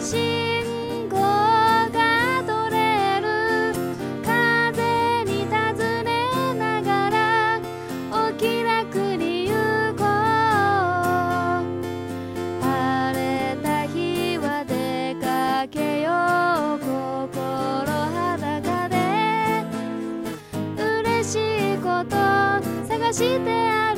信号が取れる風に尋ねながらお気楽に行こう。晴れた日は出かけよう。心裸で嬉しいこと探してある